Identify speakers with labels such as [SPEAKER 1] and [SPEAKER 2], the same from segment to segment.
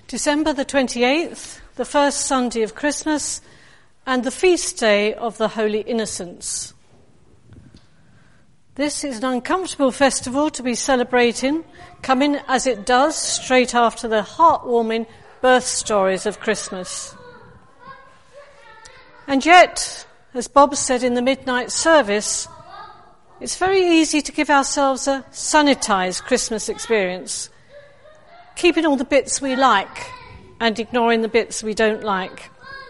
[SPEAKER 1] December the 28th, the first Sunday of Christmas, and the feast day of the Holy Innocents. This is an uncomfortable festival to be celebrating, coming as it does straight after the heartwarming birth stories of Christmas. And yet, as Bob said in the midnight service, it's very easy to give ourselves a sanitized Christmas experience, keeping all the bits we like and ignoring the bits we don't like.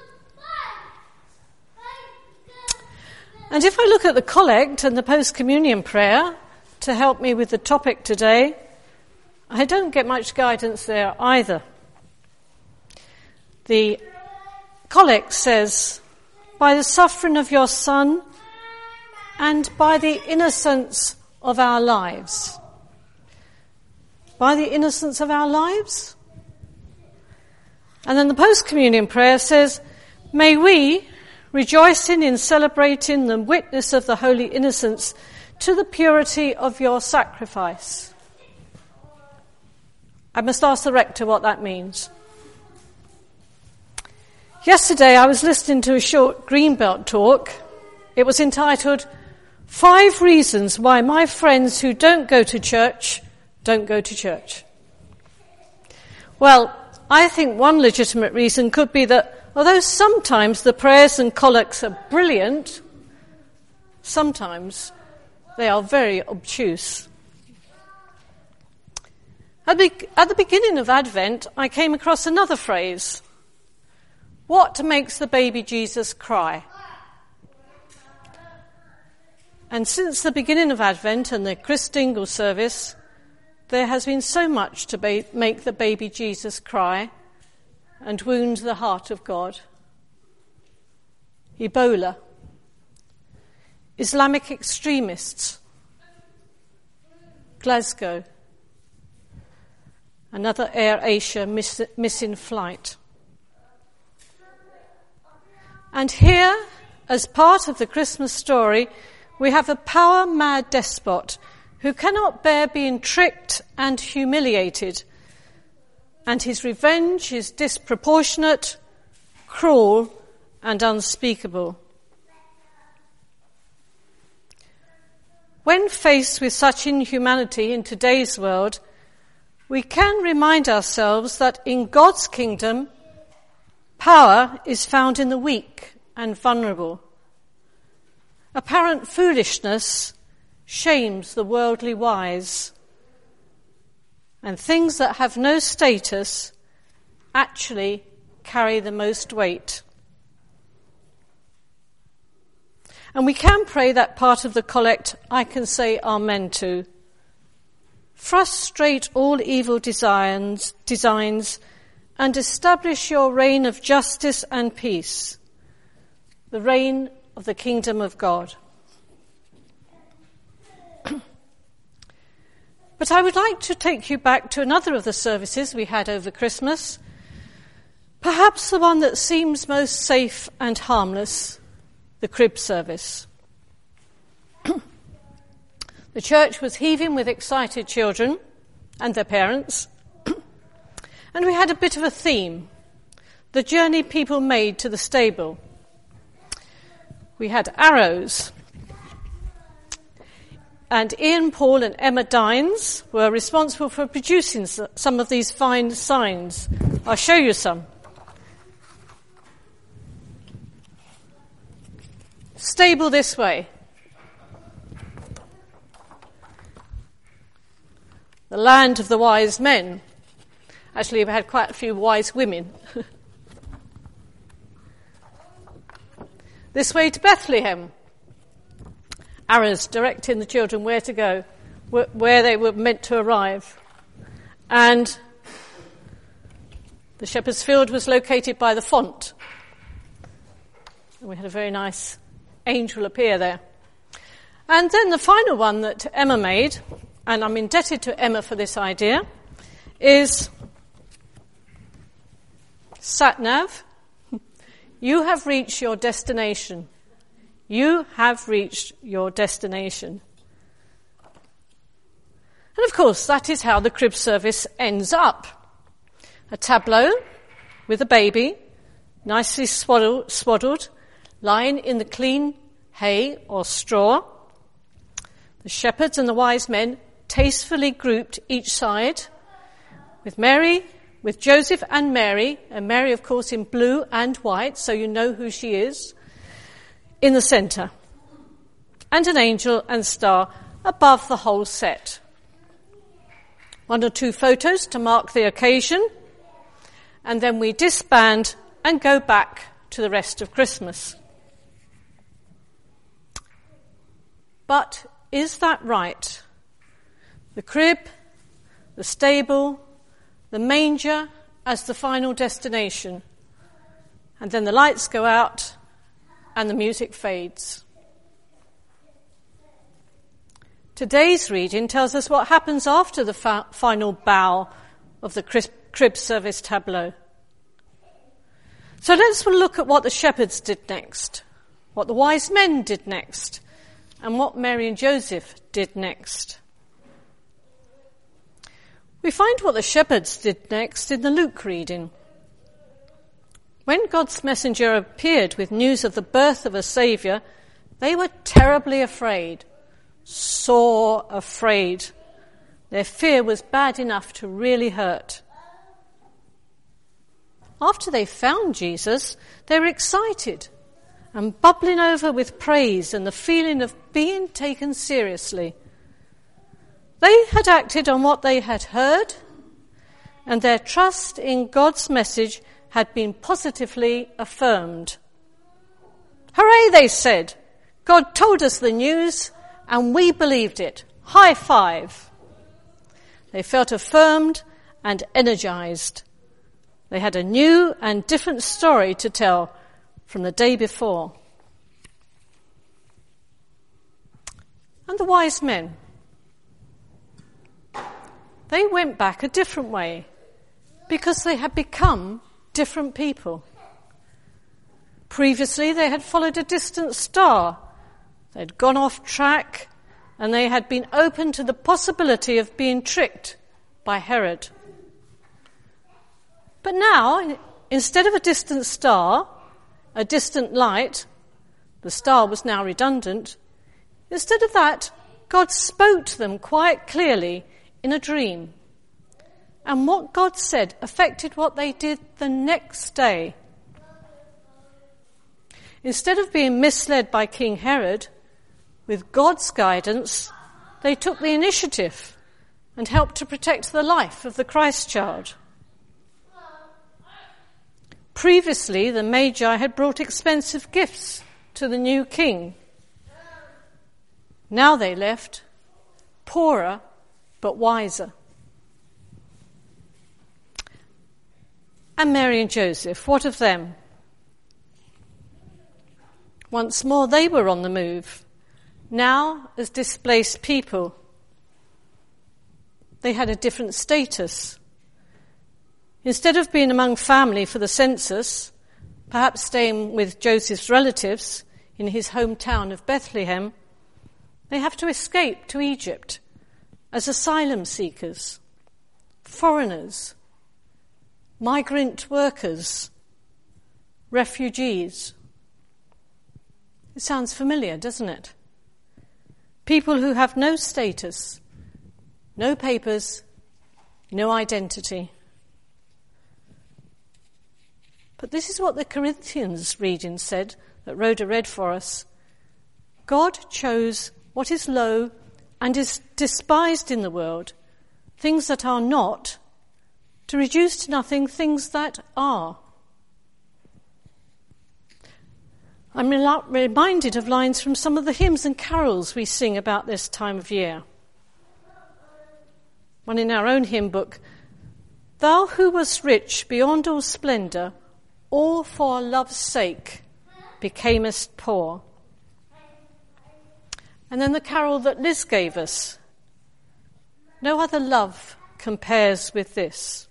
[SPEAKER 1] And if I look at the collect and the post-communion prayer to help me with the topic today, I don't get much guidance there either. The collect says, "By the suffering of your Son and by the innocence of our lives." By the innocence of our lives? And then the post-communion prayer says, "May we, rejoicing in celebrating the witness of the Holy Innocents to the purity of your sacrifice." I must ask the rector what that means. Yesterday I was listening to a short Greenbelt talk. It was entitled, "5 Reasons Why My Friends Who Don't Go to Church Don't Go to Church." Well, I think one legitimate reason could be that although sometimes the prayers and collects are brilliant, sometimes they are very obtuse. At the beginning of Advent, I came across another phrase. What makes the baby Jesus cry? And since the beginning of Advent and the Christingle service, there has been so much to make the baby Jesus cry and wound the heart of God. Ebola, Islamic extremists, Glasgow, another Air Asia missing flight. And here, as part of the Christmas story, we have a power-mad despot who cannot bear being tricked and humiliated, and his revenge is disproportionate, cruel, and unspeakable. When faced with such inhumanity in today's world, we can remind ourselves that in God's kingdom, power is found in the weak and vulnerable. Apparent foolishness shames the worldly wise, and things that have no status actually carry the most weight. And we can pray that part of the collect I can say amen to. Frustrate all evil designs and establish your reign of justice and peace, the reign of the kingdom of God. But I would like to take you back to another of the services we had over Christmas, perhaps the one that seems most safe and harmless, the crib service. The church was heaving with excited children and their parents, and we had a bit of a theme, the journey people made to the stable. We had arrows, and Ian Paul and Emma Dines were responsible for producing some of these fine signs. I'll show you some. Stable this way. The land of the wise men. Actually, we had quite a few wise women. This way to Bethlehem. Arrows directing the children where to go, where they were meant to arrive. And the Shepherd's Field was located by the font. And we had a very nice angel appear there. And then the final one that Emma made, and I'm indebted to Emma for this idea, is Sat-nav. You have reached your destination. You have reached your destination. And of course, that is how the crib service ends up. a tableau with a baby, nicely swaddled, lying in the clean hay or straw. The shepherds and the wise men tastefully grouped each side, with Joseph and Mary of course in blue and white, so you know who she is, in the centre, and an angel and star above the whole set. 1 or 2 photos to mark the occasion, and then we disband and go back to the rest of Christmas. But is that right? The crib, the stable, the manger as the final destination, and then the lights go out and the music fades. Today's reading tells us what happens after the final bow of the crib service tableau. So let's look at what the shepherds did next, what the wise men did next, and what Mary and Joseph did next. We find what the shepherds did next in the Luke reading. When God's messenger appeared with news of the birth of a Saviour, they were terribly afraid, sore afraid. Their fear was bad enough to really hurt. After they found Jesus, they were excited and bubbling over with praise and the feeling of being taken seriously. They had acted on what they had heard, and their trust in God's message had been positively affirmed. Hooray, they said. God told us the news, and we believed it. High five. They felt affirmed and energized. They had a new and different story to tell from the day before. And the wise men, they went back a different way because they had become different people. Previously, they had followed a distant star. They'd gone off track, and they had been open to the possibility of being tricked by Herod. But now, instead of a distant star, a distant light, the star was now redundant. Instead of that, God spoke to them quite clearly in a dream. And what God said affected what they did the next day. Instead of being misled by King Herod, with God's guidance, they took the initiative and helped to protect the life of the Christ child. Previously, the Magi had brought expensive gifts to the new king. Now they left poorer but wiser. And Mary and Joseph, what of them? Once more they were on the move, now as displaced people. They had a different status. Instead of being among family for the census, perhaps staying with Joseph's relatives in his hometown of Bethlehem, they have to escape to Egypt as asylum seekers, foreigners, migrant workers, refugees. It sounds familiar, doesn't it? People who have no status, no papers, no identity. But this is what the Corinthians reading said, that Rhoda read for us. God chose what is low and is despised in the world, things that are not, to reduce to nothing things that are. I'm reminded of lines from some of the hymns and carols we sing about this time of year. One in our own hymn book. Thou who wast rich beyond all splendour, all for love's sake becamest poor. And then the carol that Liz gave us. No other love compares with this.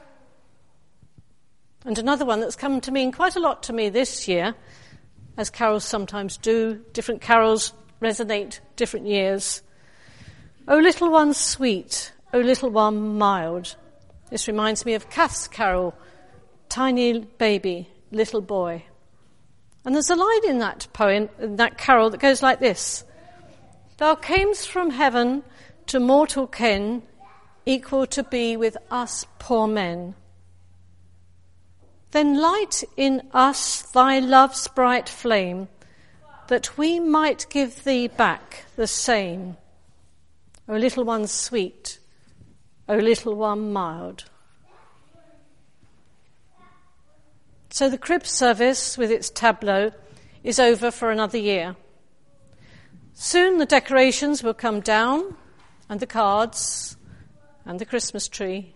[SPEAKER 1] And another one that's come to mean quite a lot to me this year, as carols sometimes do. Different carols resonate different years. O little one sweet, O little one mild, This reminds me of Kath's carol, Tiny Baby, Little Boy. And there's a line in that poem, in that carol, that goes like this: Thou camest from heaven to mortal ken, equal to be with us poor men. Then light in us thy love's bright flame, that we might give thee back the same. O little one sweet, O little one mild. So the crib service with its tableau is over for another year. Soon the decorations will come down, and the cards, and the Christmas tree.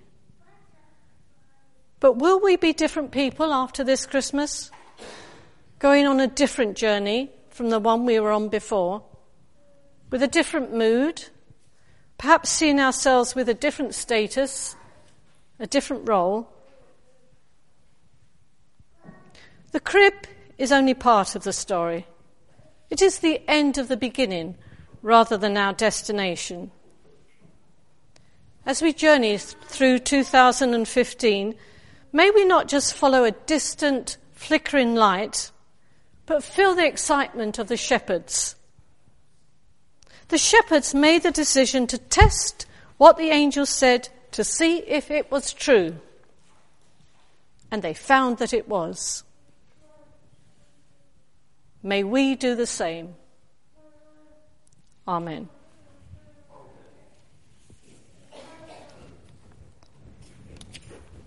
[SPEAKER 1] But will we be different people after this Christmas? Going on a different journey from the one we were on before, with a different mood, perhaps seeing ourselves with a different status, a different role? The crib is only part of the story. It is the end of the beginning rather than our destination. As we journey through 2015, may we not just follow a distant, flickering light, but feel the excitement of the shepherds. The shepherds made the decision to test what the angel said to see if it was true. And they found that it was. May we do the same. Amen.